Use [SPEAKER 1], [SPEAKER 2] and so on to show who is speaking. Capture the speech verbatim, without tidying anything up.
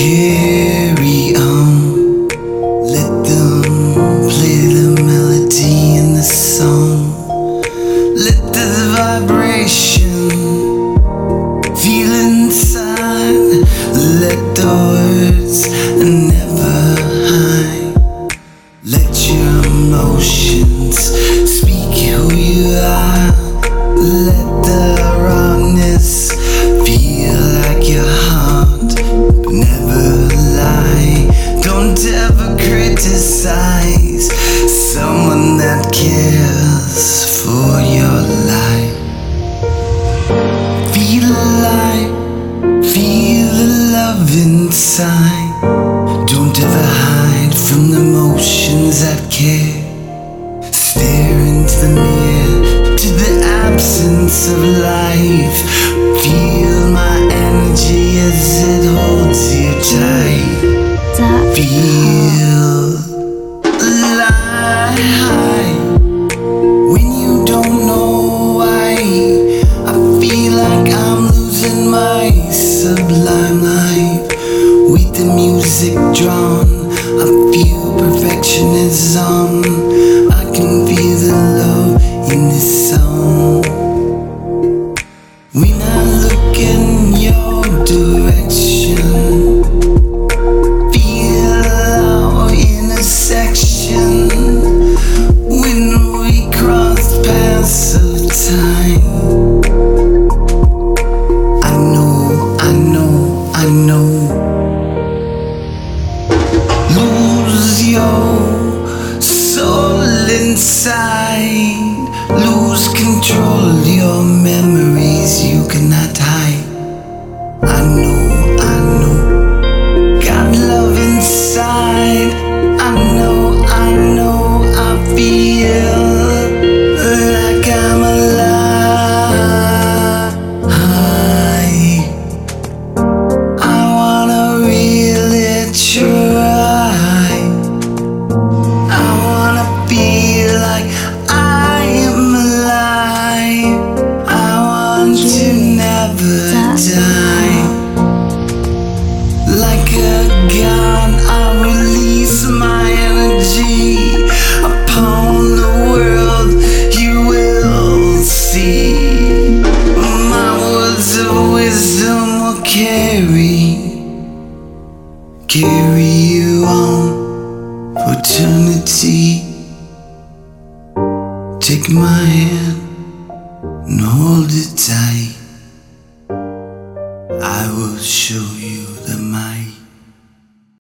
[SPEAKER 1] Carry on, let them play the melody in the song. Let the vibration feel inside. Let the words never hide. Let your emotions speak who you are. Let the rawness feel like your heart, but never lie. Don't ever criticize someone that cares for your life. Feel alive, feel the love inside. Don't ever hide from the emotions that care. Stare into the mirror to the absence of life. Feel my energy as it holds you tight. Feel alive when you don't know why. I feel like I'm losing my sublime life. With the music drawn, I feel perfectionism. I can feel the love in this song. When I look in your direction, feel our intersection. When we cross paths of time, I know, I know, I know. Lose your soul inside. Lose control, your memories you cannot hide. I know, I know, got love inside. I know, I know, I feel like I'm alive. I wanna really try. I wanna feel like I am alive. I want to never die. Like a gun, I release my energy upon the world. You will see my words of wisdom will carry, carry you on for eternity. Take my hand and hold it tight. I will show you the might.